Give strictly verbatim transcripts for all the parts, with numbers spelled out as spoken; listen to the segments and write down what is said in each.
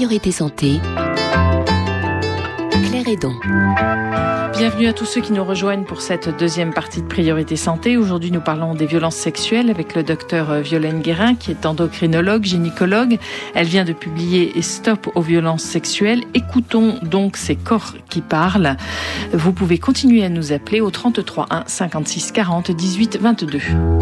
Priorité Santé, Claire Hédon. Bienvenue à tous ceux qui nous rejoignent pour cette deuxième partie de Priorité Santé. Aujourd'hui, nous parlons des violences sexuelles avec le docteur Violaine Guérin, qui est endocrinologue, gynécologue. Elle vient de publier « Stop aux violences sexuelles ». Écoutons donc ces corps qui parlent. Vous pouvez continuer à nous appeler au trente-trois un cinquante-six quarante dix-huit vingt-deux.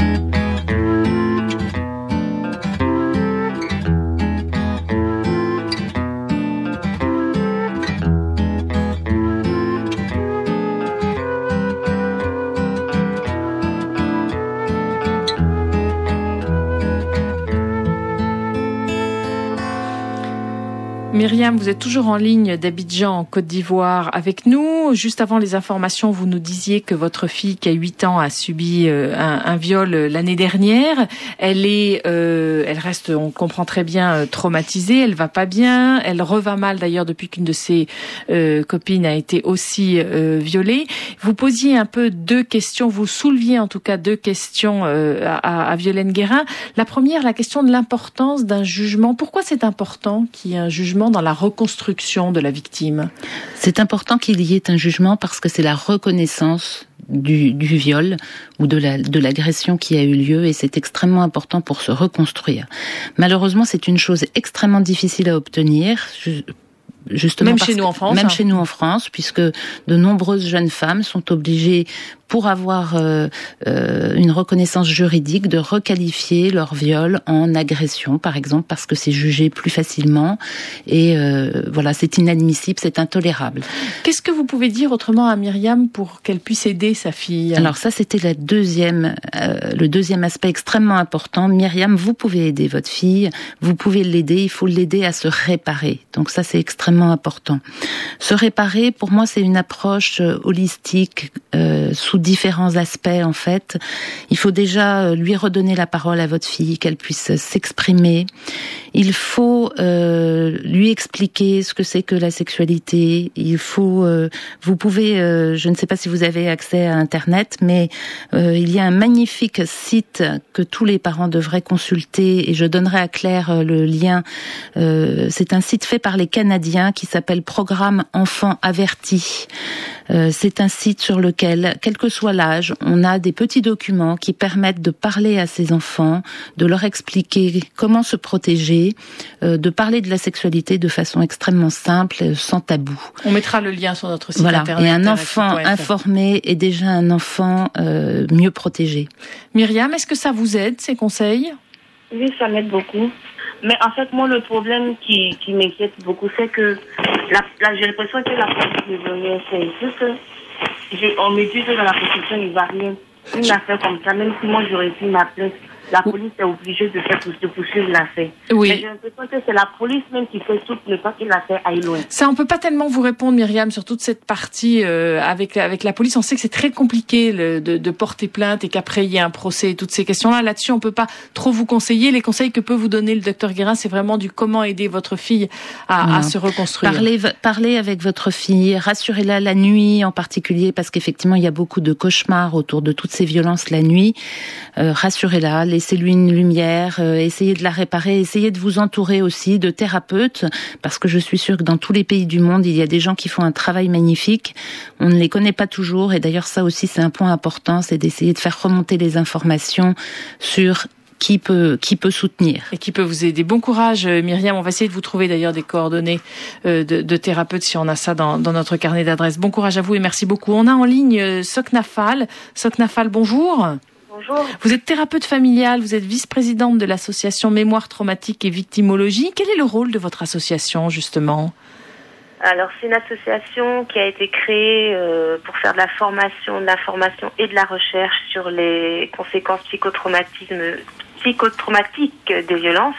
Myriam, vous êtes toujours en ligne d'Abidjan, en Côte d'Ivoire, avec nous. Juste avant les informations, vous nous disiez que votre fille, qui a huit ans, a subi un, un viol l'année dernière. Elle est, euh, elle reste, on comprend très bien, traumatisée. Elle va pas bien. Elle reva mal d'ailleurs depuis qu'une de ses euh, copines a été aussi euh, violée. Vous posiez un peu deux questions. Vous souleviez en tout cas deux questions euh, à, à Violaine Guérin. La première, la question de l'importance d'un jugement. Pourquoi c'est important qu'il y ait un jugement dans la reconstruction de la victime? C'est important qu'il y ait un jugement parce que c'est la reconnaissance du, du viol ou de, la, de l'agression qui a eu lieu et c'est extrêmement important pour se reconstruire. Malheureusement, c'est une chose extrêmement difficile à obtenir. Je, Justement même parce chez nous en France, même hein. chez nous en France, puisque de nombreuses jeunes femmes sont obligées, pour avoir euh, euh, une reconnaissance juridique, de requalifier leur viol en agression, par exemple, parce que c'est jugé plus facilement. Et euh, voilà, c'est inadmissible, c'est intolérable. Qu'est-ce que vous pouvez dire autrement à Myriam pour qu'elle puisse aider sa fille? Alors ça, c'était la deuxième, euh, le deuxième aspect extrêmement important. Myriam, vous pouvez aider votre fille, vous pouvez l'aider, il faut l'aider à se réparer. Donc ça, c'est extrêmement important. Se réparer, pour moi, c'est une approche holistique, euh, sous différents aspects en fait. Il faut déjà lui redonner la parole à votre fille, qu'elle puisse s'exprimer. Il faut euh, lui expliquer ce que c'est que la sexualité. Il faut, euh, vous pouvez, euh, je ne sais pas si vous avez accès à Internet, mais euh, il y a un magnifique site que tous les parents devraient consulter et je donnerai à Claire le lien. Euh, c'est un site fait par les Canadiens qui s'appelle Programme Enfants Avertis. Euh, c'est un site sur lequel, quel que soit l'âge, on a des petits documents qui permettent de parler à ces enfants, de leur expliquer comment se protéger, euh, de parler de la sexualité de façon extrêmement simple, sans tabou. On mettra le lien sur notre site voilà. internet. Et un enfant informé est déjà un enfant euh, mieux protégé. Myriam, est-ce que ça vous aide, ces conseils? Oui, ça m'aide beaucoup. Mais en fait, moi, le problème qui, qui m'inquiète beaucoup, c'est que la, la, j'ai l'impression que la police ne veut rien faire. C'est que j'ai, on me dit que dans la Constitution, il ne va rien. Une affaire comme ça, même si moi, j'aurais pu m'appeler, la police est obligée de faire de poursuivre l'affaire. Oui. Mais j'ai l'impression que c'est la police même qui fait tout pour ne pas que l'affaire aille loin. Ça, on peut pas tellement vous répondre, Myriam, sur toute cette partie euh, avec avec la police. On sait que c'est très compliqué le, de, de porter plainte et qu'après il y a un procès et toutes ces questions-là. Là-dessus, on peut pas trop vous conseiller. Les conseils que peut vous donner le docteur Guérin, c'est vraiment du comment aider votre fille à, à se reconstruire. Parlez, parlez avec votre fille, rassurez-la la nuit en particulier, parce qu'effectivement, il y a beaucoup de cauchemars autour de toutes ces violences la nuit. Euh, rassurez-la, laissez-lui une lumière, euh, essayez de la réparer, essayez de vous entourer aussi de thérapeutes, parce que je suis sûre que dans tous les pays du monde, il y a des gens qui font un travail magnifique. On ne les connaît pas toujours, et d'ailleurs ça aussi c'est un point important, c'est d'essayer de faire remonter les informations sur qui peut qui peut soutenir et qui peut vous aider. Bon courage, Myriam. On va essayer de vous trouver d'ailleurs des coordonnées de, de thérapeutes si on a ça dans, dans notre carnet d'adresses. Bon courage à vous et merci beaucoup. On a en ligne Soknafal. Soknafal, bonjour. Bonjour. Vous êtes thérapeute familiale, vous êtes vice-présidente de l'association Mémoire Traumatique et Victimologie. Quel est le rôle de votre association, justement ? Alors, c'est une association qui a été créée euh, pour faire de la formation, de l'information et de la recherche sur les conséquences psychotraumatisme, psychotraumatiques des violences.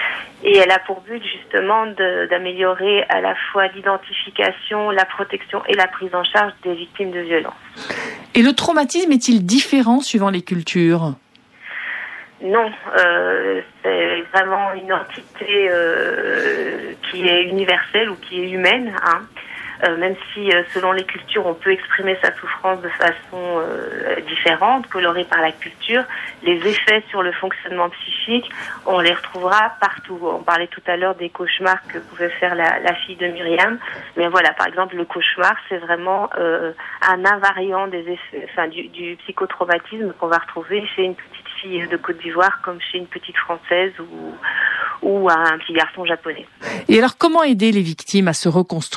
Et elle a pour but, justement, de, d'améliorer à la fois l'identification, la protection et la prise en charge des victimes de violences. Et le traumatisme est-il différent suivant les cultures ? Non, euh, c'est vraiment une entité euh, qui est universelle ou qui est humaine. Hein. euh, même si euh, selon les cultures on peut exprimer sa souffrance de façon euh, différente, colorée par la culture, les effets sur le fonctionnement psychique, on les retrouvera partout. On parlait tout à l'heure des cauchemars que pouvait faire la, la fille de Myriam, mais voilà, par exemple, le cauchemar, c'est vraiment euh, un invariant des effets, enfin, du, du psychotraumatisme qu'on va retrouver chez une petite fille de Côte d'Ivoire comme chez une petite Française ou, ou un petit garçon japonais. Et alors, comment aider les victimes à se reconstruire ?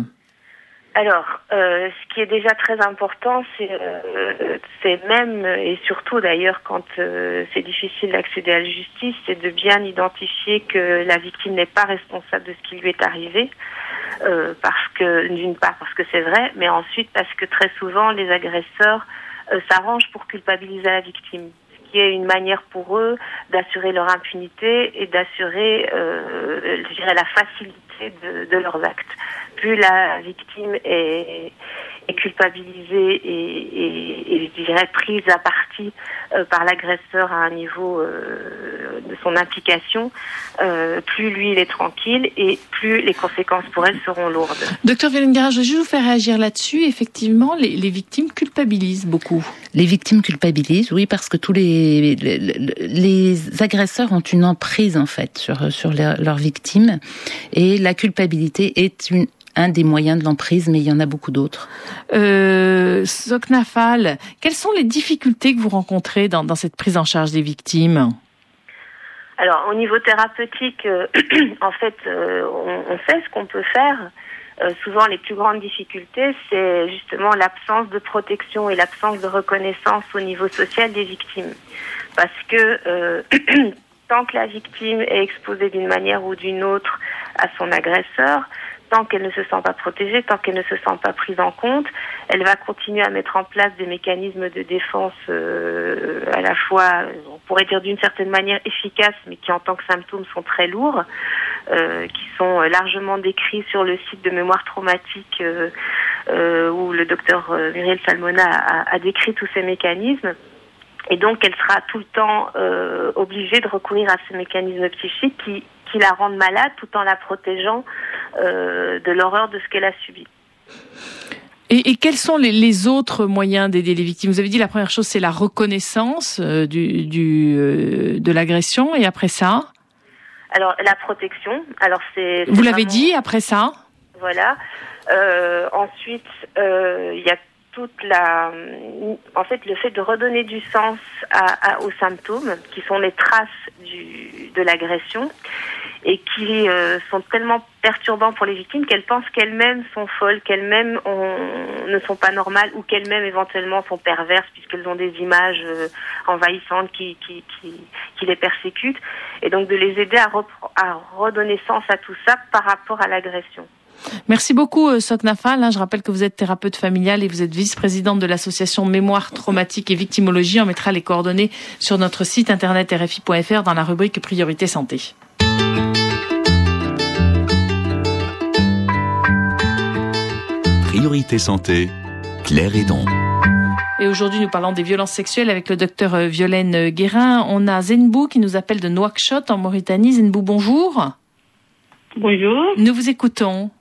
Alors, euh, ce qui est déjà très important, c'est, euh, c'est même et surtout d'ailleurs quand euh, c'est difficile d'accéder à la justice, c'est de bien identifier que la victime n'est pas responsable de ce qui lui est arrivé, euh, parce que d'une part parce que c'est vrai, mais ensuite parce que très souvent les agresseurs euh, s'arrangent pour culpabiliser la victime, ce qui est une manière pour eux d'assurer leur impunité et d'assurer, euh, je dirais, la facilité de, de leurs actes. Plus la victime est, est culpabilisée et, et, et je dirais prise à partie euh, par l'agresseur à un niveau euh, de son implication, euh, plus lui il est tranquille et plus les conséquences pour elle seront lourdes. Docteur Violaine-Guérin, je vais juste vous faire réagir là-dessus. Effectivement, les, les victimes culpabilisent beaucoup. Les victimes culpabilisent, oui, parce que tous les, les, les agresseurs ont une emprise en fait sur, sur leurs leur victimes, et la culpabilité est une un des moyens de l'emprise, mais il y en a beaucoup d'autres. Euh, Sokna Fall, quelles sont les difficultés que vous rencontrez dans, dans cette prise en charge des victimes ? Alors, au niveau thérapeutique, euh, en fait, euh, on, on fait ce qu'on peut faire. Euh, souvent, les plus grandes difficultés, c'est justement l'absence de protection et l'absence de reconnaissance au niveau social des victimes. Parce que euh, tant que la victime est exposée d'une manière ou d'une autre à son agresseur, tant qu'elle ne se sent pas protégée, tant qu'elle ne se sent pas prise en compte, elle va continuer à mettre en place des mécanismes de défense euh, à la fois, on pourrait dire d'une certaine manière efficaces, mais qui en tant que symptômes sont très lourds, euh, qui sont largement décrits sur le site de Mémoire traumatique euh, euh, où le docteur Muriel Salmona a, a décrit tous ces mécanismes. Et donc, elle sera tout le temps euh, obligée de recourir à ces mécanismes psychiques qui, qui la rendent malade tout en la protégeant euh, de l'horreur de ce qu'elle a subi. Et, et quels sont les, les autres moyens d'aider les victimes ? Vous avez dit la première chose, c'est la reconnaissance euh, du, du, euh, de l'agression, et après ça ? Alors, la protection. Alors, c'est, c'est Vous l'avez vraiment... dit, après ça ? Voilà. Euh, ensuite, euh, il y a toute la, en fait, le fait de redonner du sens à, à, aux symptômes, qui sont les traces du, de l'agression, et qui euh, sont tellement perturbants pour les victimes qu'elles pensent qu'elles-mêmes sont folles, qu'elles-mêmes ont, ne sont pas normales, ou qu'elles-mêmes éventuellement sont perverses, puisqu'elles ont des images euh, envahissantes qui, qui, qui, qui les persécutent, et donc de les aider à, repre- à redonner sens à tout ça par rapport à l'agression. Merci beaucoup, Sokna Fall. Je rappelle que vous êtes thérapeute familiale et vous êtes vice-présidente de l'association Mémoire traumatique et victimologie. On mettra les coordonnées sur notre site internet R F I point F R dans la rubrique Priorité Santé. Priorité Santé, Claire Hédon. Et aujourd'hui, nous parlons des violences sexuelles avec le docteur Violaine Guérin. On a Zenbou qui nous appelle de Nouakchott en Mauritanie. Zenbou, bonjour. Bonjour. Nous vous écoutons.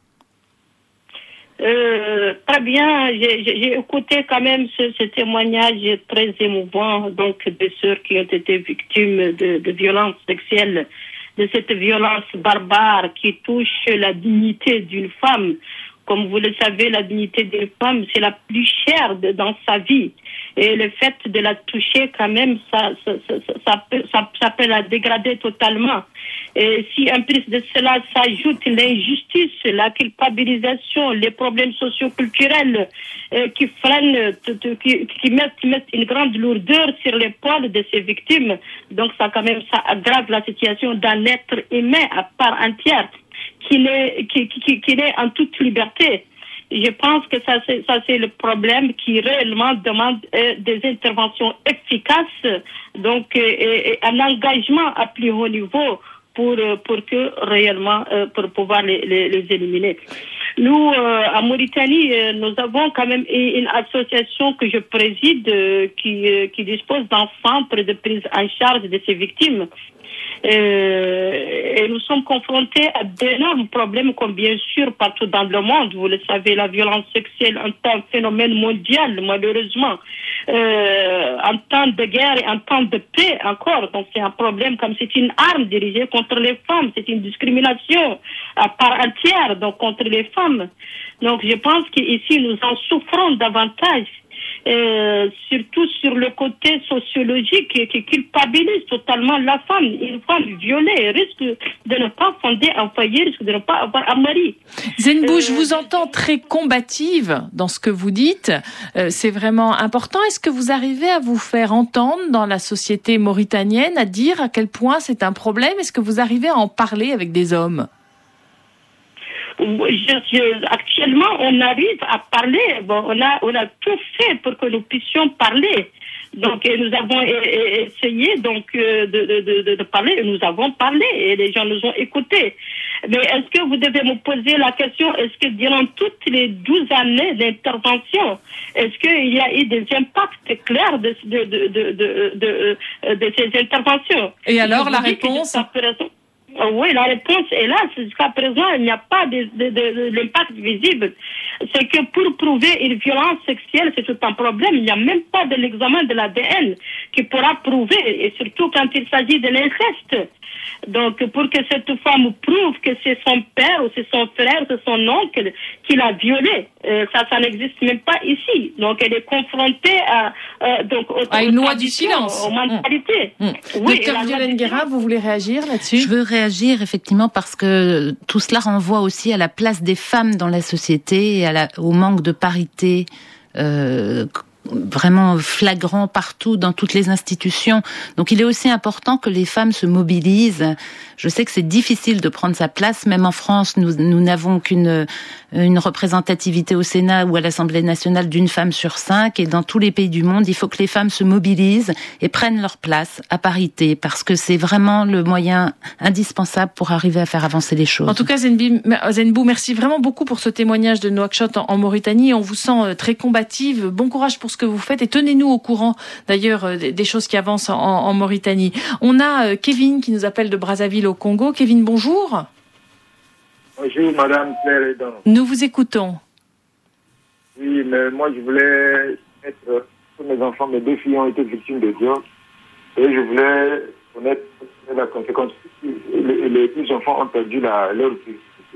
Euh, très bien, j'ai, j'ai écouté quand même ce, ce témoignage très émouvant donc des sœurs qui ont été victimes de, de violences sexuelles, de cette violence barbare qui touche la dignité d'une femme. Comme vous le savez, la dignité d'une femme, c'est la plus chère de, dans sa vie. Et le fait de la toucher, quand même, ça, ça, ça, ça, peut, ça, ça peut la dégrader totalement. Et si en plus de cela s'ajoute l'injustice, la culpabilisation, les problèmes socio-culturels euh, qui freinent, qui, qui mettent, mettent une grande lourdeur sur l'épaule de ces victimes, donc ça quand même ça aggrave la situation d'un être humain à part entière qui est qui, qui, qui est en toute liberté. Je pense que ça c'est ça c'est le problème qui réellement demande euh, des interventions efficaces, donc euh, et, et un engagement à plus haut niveau pour pour que réellement euh, pour pouvoir les, les, les éliminer. Nous euh, à Mauritanie, euh, nous avons quand même une association que je préside euh, qui euh, qui dispose d'un centre de prise en charge de ces victimes. Euh, et nous sommes confrontés à d'énormes problèmes, comme bien sûr partout dans le monde. Vous le savez, la violence sexuelle est un phénomène mondial, malheureusement. Euh, en temps de guerre et en temps de paix encore. Donc c'est un problème comme c'est une arme dirigée contre les femmes. C'est une discrimination à part entière donc contre les femmes. Donc je pense qu'ici nous en souffrons davantage. Euh, surtout sur le côté sociologique qui culpabilise totalement la femme. Une femme violée risque de ne pas fonder un foyer, risque de ne pas avoir un mari. Zenbou, euh, je vous entends très combative dans ce que vous dites. Euh, c'est vraiment important. Est-ce que vous arrivez à vous faire entendre dans la société mauritanienne, à dire à quel point c'est un problème? Est-ce que vous arrivez à en parler avec des hommes? Je, je, actuellement, on arrive à parler. Bon, on a, on a tout fait pour que nous puissions parler. Donc, et nous avons essayé donc de, de, de, de parler. Et nous avons parlé et les gens nous ont écoutés. Mais est-ce que vous devez me poser la question, est-ce que durant toutes les douze années d'intervention, est-ce qu'il y a eu des impacts clairs de, de, de, de, de, de, de ces interventions? Et alors, la réponse? Oui, la réponse est là. Jusqu'à présent, il n'y a pas de, de, de, de l'impact visible. C'est que pour prouver une violence sexuelle, c'est tout un problème. Il n'y a même pas de l'examen de l'A D N qui pourra prouver, et surtout quand il s'agit de l'inceste. Donc, pour que cette femme prouve que c'est son père ou c'est son frère, c'est son oncle qui l'a violée, euh, ça, ça n'existe même pas ici. Donc, elle est confrontée à, euh, donc, aux, à une loi du silence, aux mentalités. Mmh. Mmh. Oui, Docteur Violaine Guérin, vous voulez réagir là-dessus? Je veux réagir effectivement parce que tout cela renvoie aussi à la place des femmes dans la société et à la, au manque de parité. Euh, vraiment flagrant partout dans toutes les institutions. Donc il est aussi important que les femmes se mobilisent. Je sais que c'est difficile de prendre sa place, même en France, nous nous n'avons qu'une une représentativité au Sénat ou à l'Assemblée nationale d'une femme sur cinq, et dans tous les pays du monde, il faut que les femmes se mobilisent et prennent leur place à parité, parce que c'est vraiment le moyen indispensable pour arriver à faire avancer les choses. En tout cas, Zenbou, merci vraiment beaucoup pour ce témoignage de Nouakchott en, en Mauritanie. On vous sent très combative. Bon courage pour ce que vous faites et tenez-nous au courant d'ailleurs des choses qui avancent en, en Mauritanie. On a Kevin qui nous appelle de Brazzaville au Congo. Kevin, bonjour. Bonjour Madame Claire Edon. Nous vous écoutons. Oui, mais moi je voulais être, tous mes enfants, mes deux filles ont été victimes de viol et je voulais connaître la conséquence. Les, les deux enfants ont perdu la, leur vie.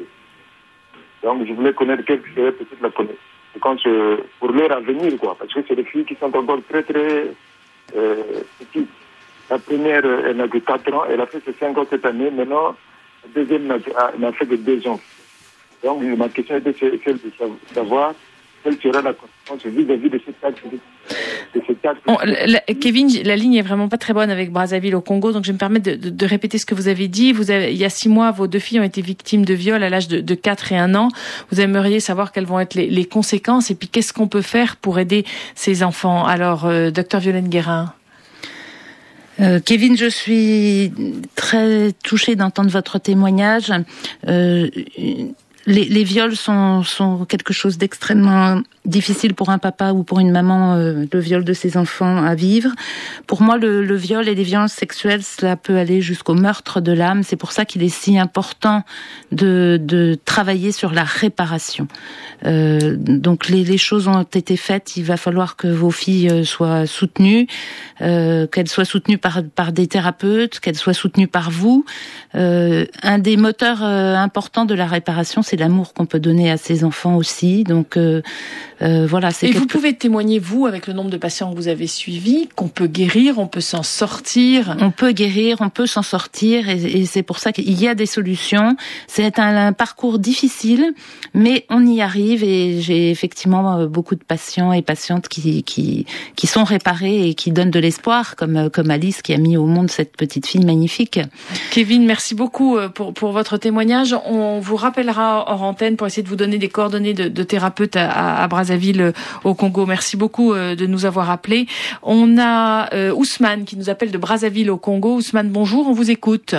Donc je voulais connaître quelle serait peut-être la conséquence pour leur avenir, quoi, parce que c'est des filles qui sont encore très très euh, petites. La première, elle n'a que quatre ans, elle a fait ses cinq ans cette année, maintenant la deuxième n'a fait que deux ans. Donc ma question était celle de savoir quelle sera la conséquence vis-à-vis de cet acte. De cet acte. On, la, Kevin, la ligne est vraiment pas très bonne avec Brazzaville au Congo, donc je vais me permettre de, de, de répéter ce que vous avez dit. Vous avez, il y a six mois, vos deux filles ont été victimes de viol à l'âge de, de quatre et un an. Vous aimeriez savoir quelles vont être les, les conséquences et puis qu'est-ce qu'on peut faire pour aider ces enfants. Alors, euh, docteur Violaine Guérin. Euh, Kevin, je suis très touchée d'entendre votre témoignage. Euh, les, les viols sont, sont quelque chose d'extrêmement difficile pour un papa ou pour une maman, euh, le viol de ses enfants à vivre. Pour moi, le, le viol et les violences sexuelles, cela peut aller jusqu'au meurtre de l'âme. C'est pour ça qu'il est si important de, de travailler sur la réparation. Euh, donc les, les choses ont été faites. Il va falloir que vos filles soient soutenues, euh, qu'elles soient soutenues par, par des thérapeutes, qu'elles soient soutenues par vous. Euh, un des moteurs euh, importants de la réparation, c'est l'amour qu'on peut donner à ses enfants aussi. Donc euh, Euh, voilà, c'est et quelque... vous pouvez témoigner, vous, avec le nombre de patients que vous avez suivis, qu'on peut guérir, on peut s'en sortir. On peut guérir, on peut s'en sortir, et, et c'est pour ça qu'il y a des solutions. C'est un, un parcours difficile, mais on y arrive, et j'ai effectivement beaucoup de patients et patientes qui, qui, qui sont réparés et qui donnent de l'espoir, comme, comme Alice qui a mis au monde cette petite fille magnifique. Kevin, merci beaucoup pour, pour votre témoignage. On vous rappellera hors antenne pour essayer de vous donner des coordonnées de, de thérapeutes à, à Brazzaville au Congo. Merci beaucoup de nous avoir appelés. On a euh, Ousmane qui nous appelle de Brazzaville au Congo. Ousmane, bonjour, on vous écoute.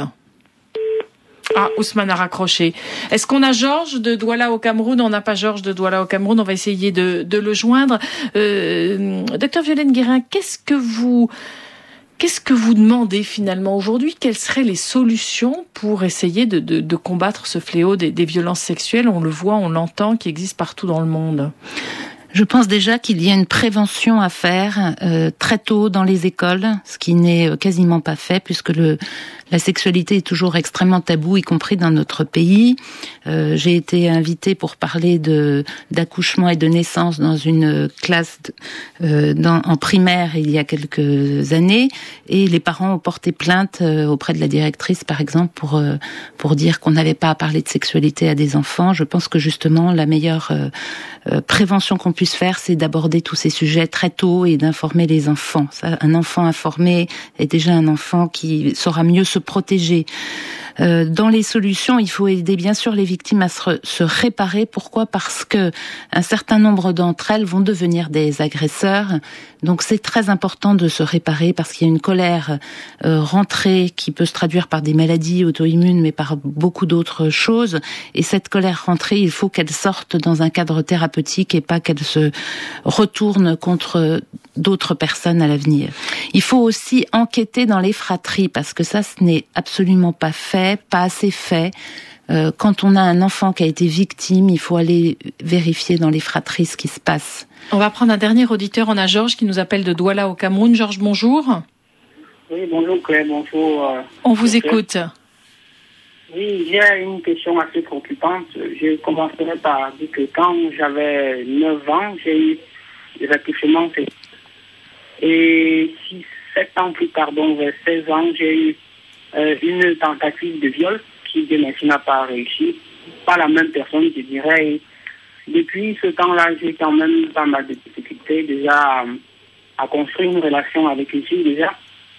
Ah, Ousmane a raccroché. Est-ce qu'on a Georges de Douala au Cameroun? On n'a pas Georges de Douala au Cameroun. On va essayer de, de le joindre. Euh, Docteur Violaine Guérin, qu'est-ce que vous... Qu'est-ce que vous demandez finalement aujourd'hui? Quelles seraient les solutions pour essayer de, de, de combattre ce fléau des, des violences sexuelles? On le voit, on l'entend, qui existe partout dans le monde. Je pense déjà qu'il y a une prévention à faire euh, très tôt dans les écoles, ce qui n'est quasiment pas fait puisque le la sexualité est toujours extrêmement taboue, y compris dans notre pays. Euh, j'ai été invitée pour parler de d'accouchement et de naissance dans une classe euh, dans, en primaire il y a quelques années, et les parents ont porté plainte euh, auprès de la directrice, par exemple, pour euh, pour dire qu'on n'avait pas à parler de sexualité à des enfants. Je pense que justement la meilleure euh, euh, prévention qu'on puisse faire, c'est d'aborder tous ces sujets très tôt et d'informer les enfants. Ça, un enfant informé est déjà un enfant qui saura mieux se protéger. Euh, dans les solutions, il faut aider bien sûr les victimes à se, se réparer. Pourquoi ? Parce que un certain nombre d'entre elles vont devenir des agresseurs. Donc c'est très important de se réparer parce qu'il y a une colère euh, rentrée qui peut se traduire par des maladies auto-immunes, mais par beaucoup d'autres choses. Et cette colère rentrée, il faut qu'elle sorte dans un cadre thérapeutique et pas qu'elle se retourne contre d'autres personnes à l'avenir. Il faut aussi enquêter dans les fratries parce que ça, ce n'est absolument pas fait, pas assez fait. Euh, quand on a un enfant qui a été victime, il faut aller vérifier dans les fratries ce qui se passe. On va prendre un dernier auditeur. On a Georges qui nous appelle de Douala au Cameroun. Georges, bonjour. Oui, bonjour Claire, bonjour. Euh, On vous Claire. écoute. Oui, j'ai une question assez préoccupante. Je commencerai par dire que quand j'avais neuf ans, j'ai eu des accouchements. Et six, sept ans plus tard, donc vers seize ans, j'ai eu euh, une tentative de viol qui, Dieu merci, n'a pas réussi. Pas la même personne, je dirais. Depuis ce temps-là, j'ai quand même pas mal de difficultés déjà à, à construire une relation avec une fille déjà.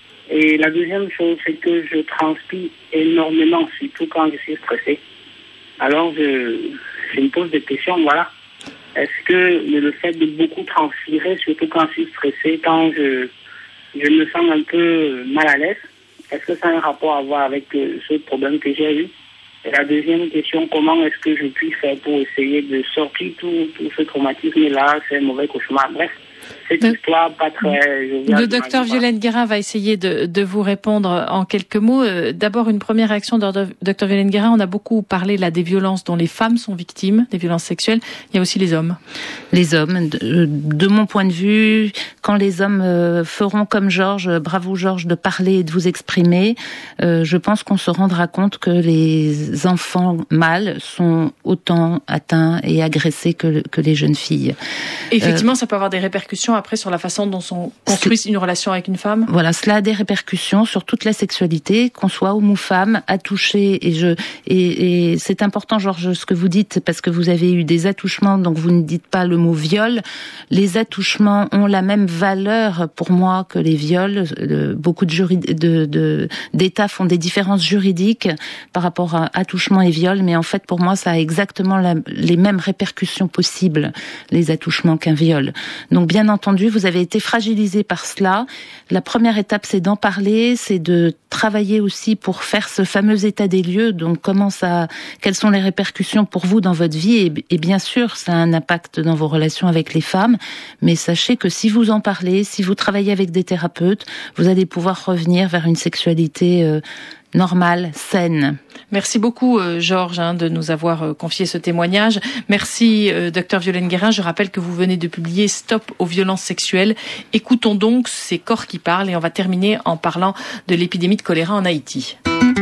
Et la deuxième chose, c'est que je transpire énormément, surtout quand je suis stressé. Alors, je, je me pose des questions, voilà. Est-ce que le fait de beaucoup transpirer, surtout quand je suis stressé, quand je, je me sens un peu mal à l'aise, est-ce que ça a un rapport à voir avec euh, ce problème que j'ai eu? Et la deuxième question, comment est-ce que je puis faire pour essayer de sortir tout, tout ce traumatisme-là, ces mauvais cauchemars? Bref, cette Le... histoire pas très joviale. Le docteur Violaine Guérin va essayer de, de vous répondre en quelques mots. D'abord, une première réaction de docteur Violaine Guérin. On a beaucoup parlé là des violences dont les femmes sont victimes, des violences sexuelles. Il y a aussi les hommes. Les hommes, de, de mon point de vue, quand les hommes euh, feront comme Georges, bravo Georges, de parler et de vous exprimer, euh, je pense qu'on se rendra compte que les enfants mâles sont autant atteints et agressés que, que les jeunes filles. Effectivement, euh, ça peut avoir des répercussions après sur la façon dont on construit une relation avec une femme. Voilà, cela a des répercussions sur toute la sexualité, qu'on soit homme ou femme, à toucher. Et je et, et c'est important, Georges, ce que vous dites, parce que vous avez eu des attouchements, donc vous ne dites pas le mot viol. Les attouchements ont la même valeur pour moi que les viols. Beaucoup de, juri, de, de d'États font des différences juridiques par rapport à attouchement et viol, mais en fait, pour moi, ça a exactement la, les mêmes répercussions possibles, les attouchements, qu'un viol. Donc, bien entendu, vous avez été fragilisé par cela. La première étape, c'est d'en parler, c'est de travailler aussi pour faire ce fameux état des lieux. Donc, comment ça, quelles sont les répercussions pour vous dans votre vie? Et, et bien sûr, ça a un impact dans vos relations avec les femmes. Mais sachez que si vous en parlez, si vous travaillez avec des thérapeutes, vous allez pouvoir revenir vers une sexualité euh, normale, saine. Merci beaucoup, euh, Georges, hein, de nous avoir euh, confié ce témoignage. Merci, euh, docteur Violaine Guérin. Je rappelle que vous venez de publier Stop aux violences sexuelles. Écoutons donc ces corps qui parlent et on va terminer en parlant de l'épidémie de choléra en Haïti.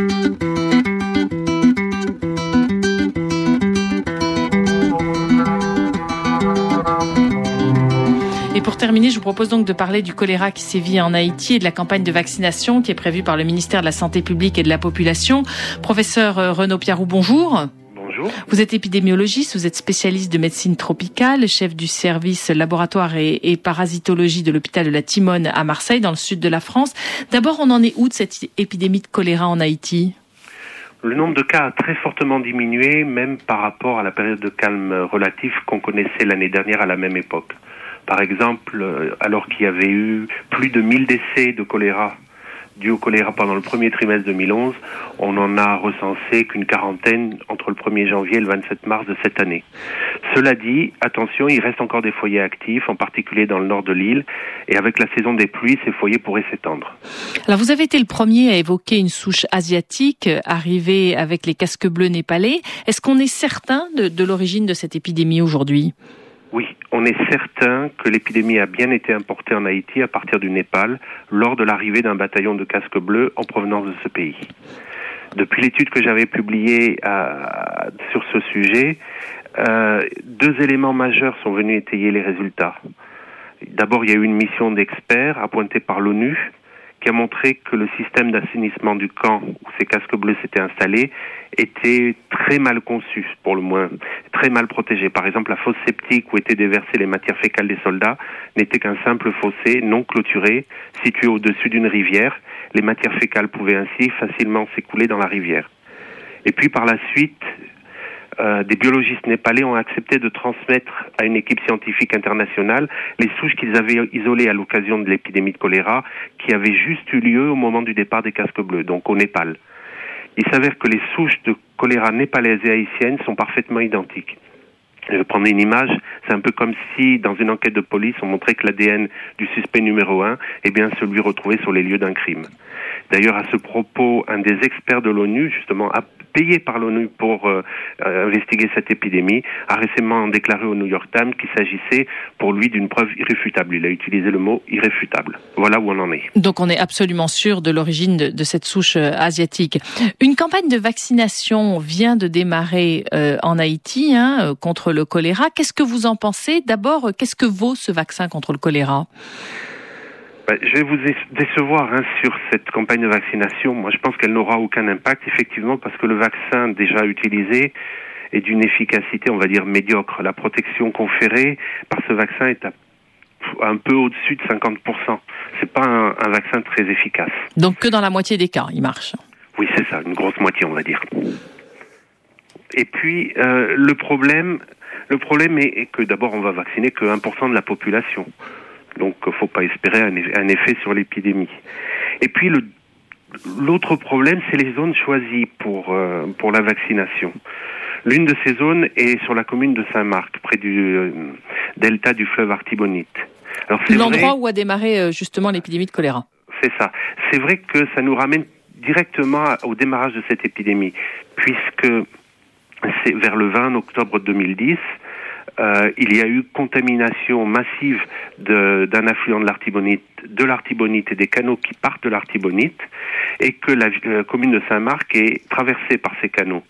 Et pour terminer, je vous propose donc de parler du choléra qui sévit en Haïti et de la campagne de vaccination qui est prévue par le ministère de la Santé publique et de la Population. Professeur Renaud Piarou, bonjour. Bonjour. Vous êtes épidémiologiste, vous êtes spécialiste de médecine tropicale, chef du service laboratoire et, et parasitologie de l'hôpital de la Timone à Marseille, dans le sud de la France. D'abord, on en est où de cette épidémie de choléra en Haïti ? Le nombre de cas a très fortement diminué, même par rapport à la période de calme relatif qu'on connaissait l'année dernière à la même époque. Par exemple, alors qu'il y avait eu plus de mille décès de choléra dues au choléra pendant le premier trimestre deux mille onze, on n'en a recensé qu'une quarantaine entre le premier janvier et le vingt-sept mars de cette année. Cela dit, attention, il reste encore des foyers actifs, en particulier dans le nord de l'île, et avec la saison des pluies, ces foyers pourraient s'étendre. Alors vous avez été le premier à évoquer une souche asiatique arrivée avec les casques bleus népalais. Est-ce qu'on est certain de, de l'origine de cette épidémie aujourd'hui ? Oui, on est certain que l'épidémie a bien été importée en Haïti à partir du Népal lors de l'arrivée d'un bataillon de casques bleus en provenance de ce pays. Depuis l'étude que j'avais publiée à, sur ce sujet, euh, deux éléments majeurs sont venus étayer les résultats. D'abord, il y a eu une mission d'experts appointée par l'ONU qui a montré que le système d'assainissement du camp où ces casques bleus s'étaient installés était très mal conçu, pour le moins, très mal protégé. Par exemple, la fosse septique où étaient déversées les matières fécales des soldats n'était qu'un simple fossé non clôturé, situé au-dessus d'une rivière. Les matières fécales pouvaient ainsi facilement s'écouler dans la rivière. Et puis par la suite, Euh, des biologistes népalais ont accepté de transmettre à une équipe scientifique internationale les souches qu'ils avaient isolées à l'occasion de l'épidémie de choléra qui avait juste eu lieu au moment du départ des casques bleus, donc au Népal. Il s'avère que les souches de choléra népalaises et haïtiennes sont parfaitement identiques. Je vais prendre une image, c'est un peu comme si, dans une enquête de police, on montrait que l'A D N du suspect numéro un est bien celui retrouvé sur les lieux d'un crime. D'ailleurs, à ce propos, un des experts de l'ONU, justement, payé par l'ONU pour euh, euh, investiguer cette épidémie, a récemment déclaré au New York Times qu'il s'agissait pour lui d'une preuve irréfutable. Il a utilisé le mot irréfutable. Voilà où on en est. Donc on est absolument sûr de l'origine de, de cette souche euh, asiatique. Une campagne de vaccination vient de démarrer euh, en Haïti hein, contre le choléra. Qu'est-ce que vous en pensez ? D'abord, qu'est-ce que vaut ce vaccin contre le choléra ? Ben, je vais vous décevoir hein, sur cette campagne de vaccination. Moi, je pense qu'elle n'aura aucun impact, effectivement, parce que le vaccin déjà utilisé est d'une efficacité, on va dire, médiocre. La protection conférée par ce vaccin est à, un peu au-dessus de cinquante pour cent. C'est pas un, un vaccin très efficace. Donc que dans la moitié des cas, il marche. Oui, c'est ça, une grosse moitié, on va dire. Et puis, euh, le problème, le problème est, est que d'abord, on va vacciner que un pour cent de la population. Donc, il ne faut pas espérer un, un effet sur l'épidémie. Et puis, le, l'autre problème, c'est les zones choisies pour, euh, pour la vaccination. L'une de ces zones est sur la commune de Saint-Marc, près du euh, delta du fleuve Artibonite. Alors, c'est l'endroit vrai, où a démarré euh, justement l'épidémie de choléra. C'est ça. C'est vrai que ça nous ramène directement au démarrage de cette épidémie, puisque c'est vers le vingt octobre deux mille dix, Euh, il y a eu contamination massive de, d'un affluent de l'Artibonite, de l'Artibonite et des canaux qui partent de l'Artibonite, et que la, la commune de Saint-Marc est traversée par ces canaux.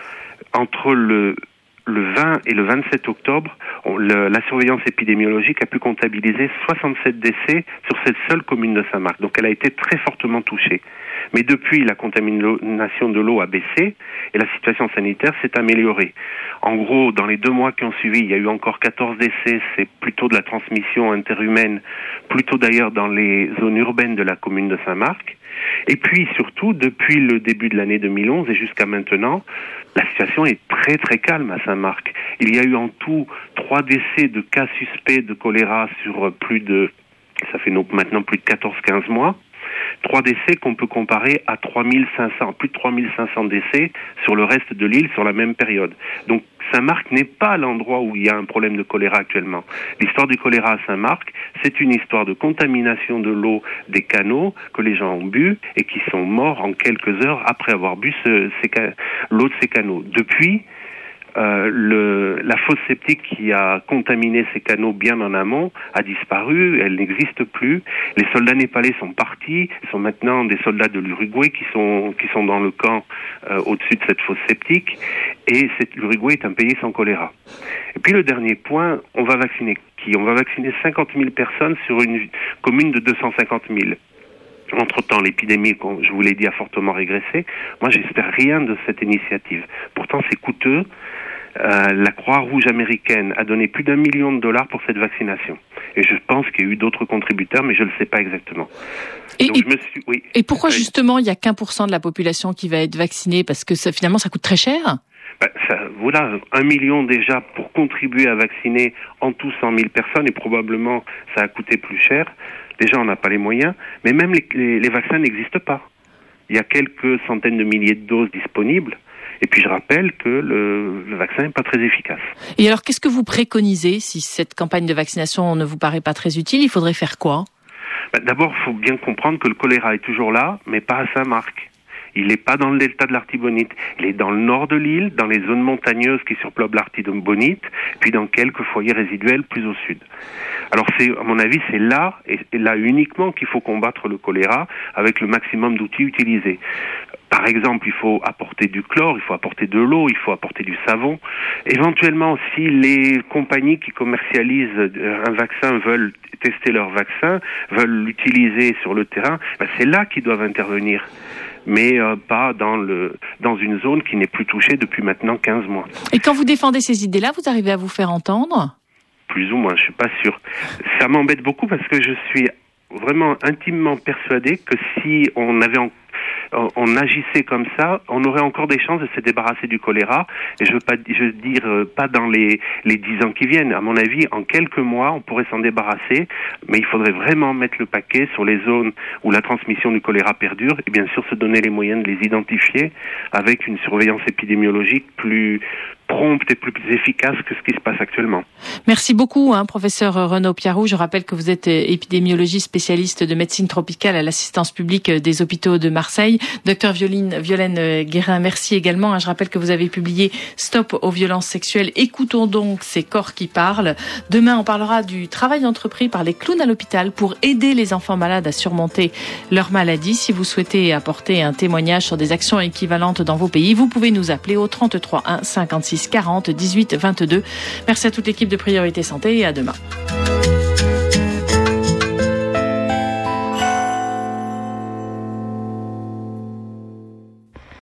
Entre le, le vingt et le vingt-sept octobre, on, le, la surveillance épidémiologique a pu comptabiliser soixante-sept décès sur cette seule commune de Saint-Marc. Donc elle a été très fortement touchée. Mais depuis, la contamination de l'eau a baissé et la situation sanitaire s'est améliorée. En gros, dans les deux mois qui ont suivi, il y a eu encore quatorze décès. C'est plutôt de la transmission interhumaine, plutôt d'ailleurs dans les zones urbaines de la commune de Saint-Marc. Et puis surtout, depuis le début de l'année deux mille onze et jusqu'à maintenant, la situation est très très calme à Saint-Marc. Il y a eu en tout trois décès de cas suspects de choléra sur plus de, ça fait donc maintenant plus de quatorze à quinze mois. Trois décès qu'on peut comparer à trois mille cinq cents, plus de trois mille cinq cents décès sur le reste de l'île sur la même période. Donc Saint-Marc n'est pas l'endroit où il y a un problème de choléra actuellement. L'histoire du choléra à Saint-Marc, c'est une histoire de contamination de l'eau des canaux que les gens ont bu et qui sont morts en quelques heures après avoir bu ce, ces, l'eau de ces canaux. Depuis, Euh, le, la fosse septique qui a contaminé ces canaux bien en amont a disparu, elle n'existe plus. Les soldats népalais sont partis, sont maintenant des soldats de l'Uruguay qui sont, qui sont dans le camp euh, au-dessus de cette fosse septique, et cette, l'Uruguay est un pays sans choléra. Et puis le dernier point, on va vacciner qui ? On va vacciner cinquante mille personnes sur une commune de deux cent cinquante mille. Entre-temps, l'épidémie, comme je vous l'ai dit, a fortement régressé. Moi, j'espère rien de cette initiative. Pourtant, c'est coûteux. Euh, la Croix-Rouge américaine a donné plus d'un million de dollars pour cette vaccination. Et je pense qu'il y a eu d'autres contributeurs, mais je ne le sais pas exactement. Et, Donc, et, je me suis, oui. et pourquoi oui. justement il n'y a qu'un pour cent de la population qui va être vaccinée ? Parce que ça, finalement, ça coûte très cher ? Ben, ça, voilà, un million déjà pour contribuer à vacciner en tout cent mille personnes, et probablement ça a coûté plus cher. Déjà, on n'a pas les moyens, mais même les, les, les vaccins n'existent pas. Il y a quelques centaines de milliers de doses disponibles. Et puis je rappelle que le, le vaccin n'est pas très efficace. Et alors, qu'est-ce que vous préconisez si cette campagne de vaccination ne vous paraît pas très utile? Il faudrait faire quoi? Ben, d'abord, il faut bien comprendre que le choléra est toujours là, mais pas à Saint-Marc. Il n'est pas dans le delta de l'Artibonite. Il est dans le nord de l'île, dans les zones montagneuses qui surplombent l'Artibonite, puis dans quelques foyers résiduels plus au sud. Alors, c'est, à mon avis, c'est là, et là uniquement, qu'il faut combattre le choléra avec le maximum d'outils utilisés. Par exemple, il faut apporter du chlore, il faut apporter de l'eau, il faut apporter du savon. Éventuellement, si les compagnies qui commercialisent un vaccin veulent tester leur vaccin, veulent l'utiliser sur le terrain, ben c'est là qu'ils doivent intervenir. Mais euh, pas dans le dans une zone qui n'est plus touchée depuis maintenant quinze mois. Et quand vous défendez ces idées-là, vous arrivez à vous faire entendre? Plus ou moins, je suis pas sûr. Ça m'embête beaucoup parce que je suis vraiment intimement persuadé que si on avait en on agissait comme ça, on aurait encore des chances de se débarrasser du choléra. Et je veux pas, je veux dire, pas dans les les dix ans qui viennent. À mon avis, en quelques mois, on pourrait s'en débarrasser. Mais il faudrait vraiment mettre le paquet sur les zones où la transmission du choléra perdure, et bien sûr se donner les moyens de les identifier avec une surveillance épidémiologique plus prompte et plus efficace que ce qui se passe actuellement. Merci beaucoup, hein, professeur Renaud Piarou. Je rappelle que vous êtes épidémiologiste spécialiste de médecine tropicale à l'assistance publique des hôpitaux de Marseille. Docteur Violine, Violaine Guérin, merci également. Je rappelle que vous avez publié Stop aux violences sexuelles. Écoutons donc ces corps qui parlent. Demain, on parlera du travail entrepris par les clowns à l'hôpital pour aider les enfants malades à surmonter leur maladie. Si vous souhaitez apporter un témoignage sur des actions équivalentes dans vos pays, vous pouvez nous appeler au trente-trois un cinquante-six quarante dix-huit vingt-deux. Merci à toute l'équipe de Priorité Santé et à demain.